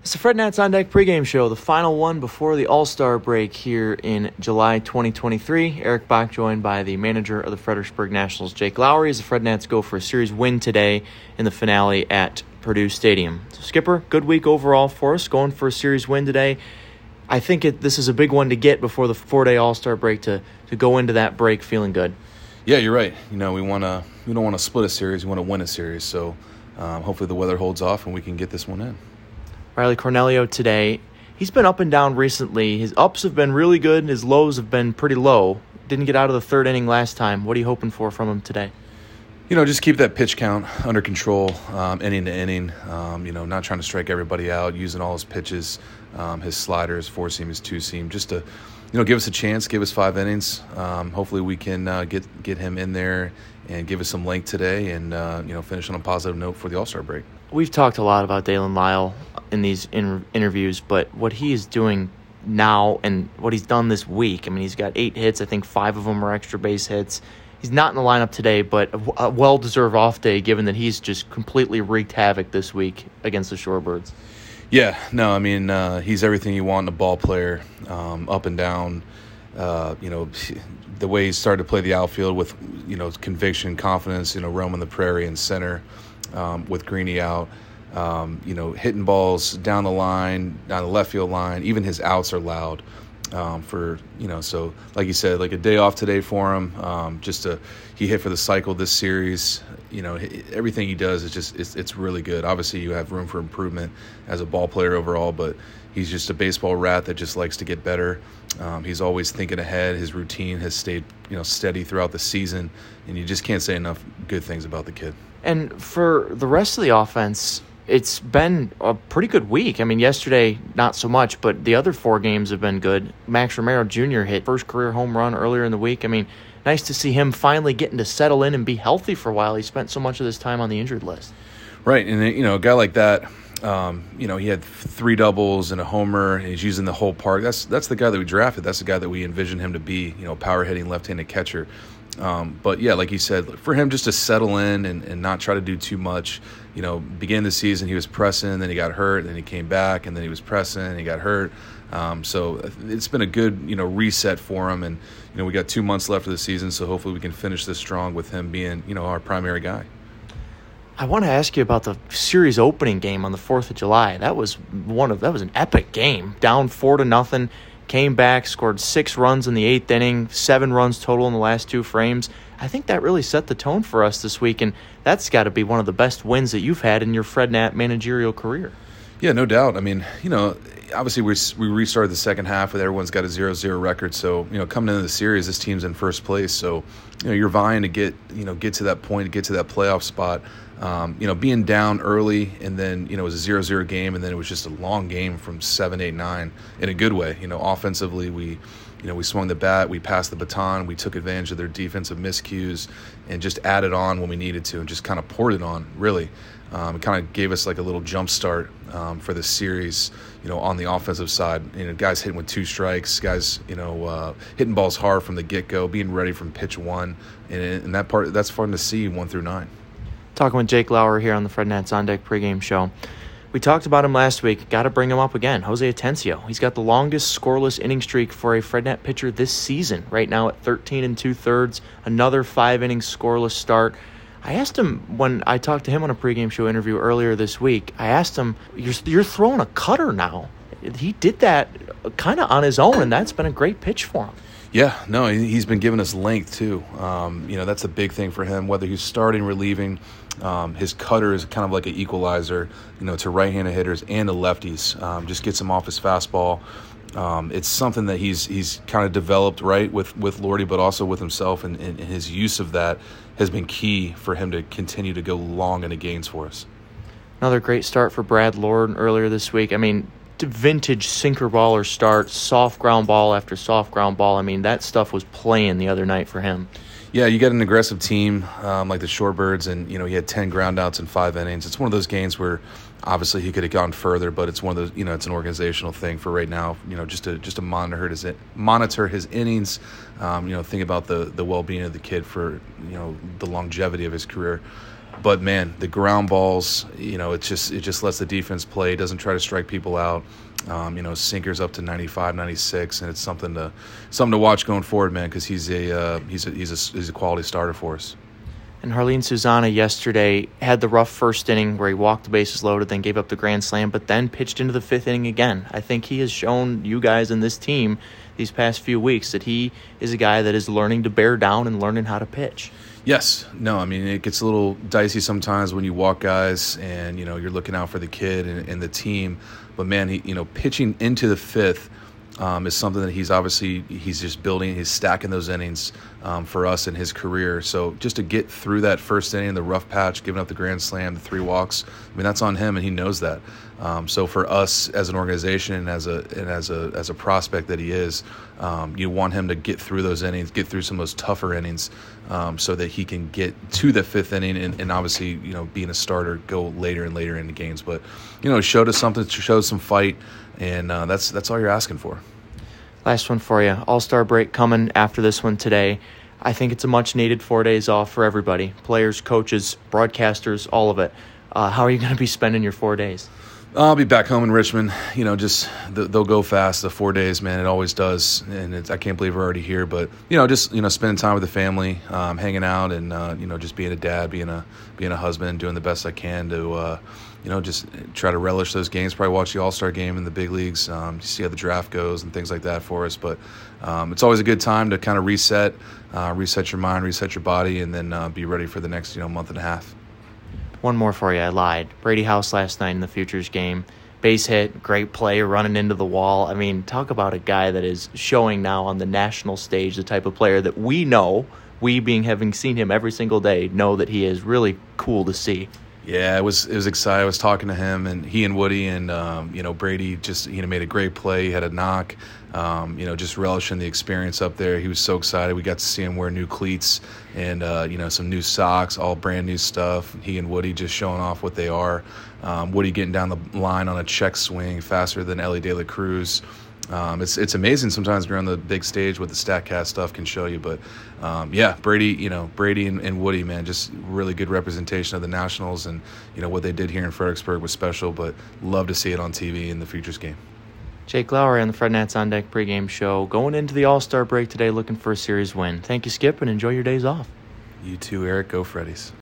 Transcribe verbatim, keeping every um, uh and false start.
It's the Fred Nats On Deck pregame show, the final one before the All-Star break here in July twenty twenty-three. Eric Bach joined by the manager of the Fredericksburg Nationals, Jake Lowry, as the Fred Nats go for a series win today in the finale at Purdue Stadium. So, Skipper, good week overall for us, going for a series win today. I think it, this is a big one to get before the four-day All-Star break to, to go into that break feeling good. Yeah, you're right. You know, we want to we don't want to split a series. We want to win a series. So um, hopefully the weather holds off and we can get this one in. Riley Cornelio today, he's been up and down recently. His ups have been really good, and his lows have been pretty low. Didn't get out of the third inning last time. What are you hoping for from him today? You know, just keep that pitch count under control, um, inning to inning. Um, you know, not trying to strike everybody out, using all his pitches, um, his sliders, four-seam, his two-seam, just to, you know, give us a chance, give us five innings. Um, hopefully we can uh, get get him in there and give us some length today and, uh, you know, finish on a positive note for the All-Star break. We've talked a lot about Dalen Lyle in these in- interviews, but what he is doing now and what he's done this week, I mean, he's got eight hits. I think five of them are extra base hits. He's not in the lineup today, but a well-deserved off day given that he's just completely wreaked havoc this week against the Shorebirds. Yeah, no, I mean, uh, he's everything you want in a ball player, um, up and down. Uh, you know, the way he started to play the outfield with, you know, conviction, confidence, you know, roaming the prairie and center um, with Greeny out. Um, you know, hitting balls down the line, down the left field line. Even his outs are loud um, for, you know, so like you said, like a day off today for him. Um, just a, he hit for the cycle this series. You know, everything he does is just, it's, it's really good. Obviously, you have room for improvement as a ball player overall, but he's just a baseball rat that just likes to get better. Um, he's always thinking ahead. His routine has stayed, you know, steady throughout the season, and you just can't say enough good things about the kid. And for the rest of the offense, it's been a pretty good week. I mean, yesterday, not so much, but the other four games have been good. Max Romero Junior hit first career home run earlier in the week. I mean, nice to see him finally getting to settle in and be healthy for a while. He spent so much of this time on the injured list. Right, and, you know, a guy like that, um, you know, he had three doubles and a homer, and he's using the whole park. That's that's the guy that we drafted. That's the guy that we envisioned him to be, you know, power-hitting left-handed catcher. Um, but, yeah, like you said, for him just to settle in and, and not try to do too much, you know, beginning the season he was pressing, then he got hurt, then he came back, and then he was pressing, and he got hurt. Um, so it's been a good, you know, reset for him. And, you know, we got two months left of the season, so hopefully we can finish this strong with him being, you know, our primary guy. I want to ask you about the series opening game on the fourth of July. That was one of that was an epic game. Down four to nothing, came back, scored six runs in the eighth inning, seven runs total in the last two frames. I think that really set the tone for us this week, and that's got to be one of the best wins that you've had in your Fred Nat managerial career. Yeah, no doubt. I mean, you know, obviously we we restarted the second half with everyone's got a zero zero record. So, you know, coming into the series, this team's in first place. So, you know, you're vying to get, you know, get to that point, to get to that playoff spot. Um, you know, being down early and then, you know, it was a zero zero game and then it was just a long game from seven, eight, nine in a good way. You know, offensively, we, you know, we swung the bat, we passed the baton, we took advantage of their defensive miscues and just added on when we needed to and just kind of poured it on, really. Um, it kind of gave us like a little jump start um, for the series, you know, on the offensive side. You know, guys hitting with two strikes, guys, you know, uh, hitting balls hard from the get-go, being ready from pitch one. And, and that part, that's fun to see one through nine. Talking with Jake Lauer here on the Fred Nats On Deck pregame show. We talked about him last week. Got to bring him up again. Jose Atencio. He's got the longest scoreless inning streak for a Fred Nat pitcher this season. Right now at thirteen and two-thirds. Another five-inning scoreless start. I asked him when I talked to him on a pregame show interview earlier this week, I asked him, you're, you're throwing a cutter now. He did that kind of on his own, and that's been a great pitch for him. Yeah, no, he's been giving us length too. Um, you know, that's a big thing for him, whether he's starting, relieving. Um, his cutter is kind of like an equalizer, you know, to right-handed hitters and to lefties. Um, just gets him off his fastball. Um, it's something that he's he's kind of developed, right, with, with Lordy, but also with himself, and, and his use of that has been key for him to continue to go long into gains for us. Another great start for Brad Lord earlier this week. I mean, vintage sinker baller start, soft ground ball after soft ground ball. I mean, that stuff was playing the other night for him. Yeah, you get an aggressive team um, like the Shorebirds, and, you know, he had ten groundouts in five innings. It's one of those games where obviously he could have gone further, but it's one of those, you know, it's an organizational thing for right now, you know, just to just to monitor his monitor his innings, um, you know, think about the the well-being of the kid for, you know, the longevity of his career. but man, the ground balls, you know, it just it just lets the defense play. It doesn't try to strike people out. Um, you know, sinkers up to ninety-five, ninety-six, and it's something to something to watch going forward, man, because he's a uh, he's a, he's a he's a quality starter for us. And Jarlin Susana yesterday had the rough first inning where he walked the bases loaded, then gave up the grand slam, but then pitched into the fifth inning again. I think he has shown you guys and this team these past few weeks that he is a guy that is learning to bear down and learning how to pitch. Yes. No, I mean, it gets a little dicey sometimes when you walk guys and, you know, you're looking out for the kid and, and the team. But, man, he, you know, pitching into the fifth um, is something that he's obviously he's just building. He's stacking those innings um, for us in his career. So just to get through that first inning, the rough patch, giving up the grand slam, the three walks, I mean, that's on him, and he knows that. Um, so for us as an organization and as a and as a as a prospect that he is, um, you want him to get through those innings, get through some of those tougher innings, um, so that he can get to the fifth inning and, and obviously, you know, being a starter, go later and later in the games. But, you know, it showed us something, showed some fight, and uh, that's that's all you're asking for. Last one for you. All-Star break coming after this one today. I think it's a much-needed four days off for everybody, players, coaches, broadcasters, all of it. Uh, how are you going to be spending your four days? I'll be back home in Richmond. You know, just they'll go fast. The four days, man, it always does. And it's, I can't believe we're already here. But you know, just you know, spending time with the family, um, hanging out, and uh, you know, just being a dad, being a being a husband, doing the best I can to, uh, you know, just try to relish those games. Probably watch the All Star game in the big leagues. Um, see how the draft goes and things like that for us. But um, it's always a good time to kind of reset, uh, reset your mind, reset your body, and then uh, be ready for the next you know month and a half. One more for you. I lied. Brady House last night in the Futures game. Base hit, great play, running into the wall. I mean, talk about a guy that is showing now on the national stage the type of player that we know, we being having seen him every single day, know that he is really cool to see. Yeah, it was it was exciting. I was talking to him, and he and Woody and um, you know Brady just you know made a great play. He had a knock, um, you know, just relishing the experience up there. He was so excited. We got to see him wear new cleats and uh, you know some new socks, all brand new stuff. He and Woody just showing off what they are. Um, Woody getting down the line on a check swing faster than Ellie De La Cruz. Um, it's it's amazing sometimes we're on the big stage what the StatCast stuff can show you. But, um, yeah, Brady, you know, Brady and, and Woody, man, just really good representation of the Nationals. And, you know, what they did here in Fredericksburg was special, but love to see it on T V in the Futures game. Jake Lowry on the Fred Nats On Deck pregame show. Going into the All-Star break today looking for a series win. Thank you, Skip, and enjoy your days off. You too, Eric. Go Freddies.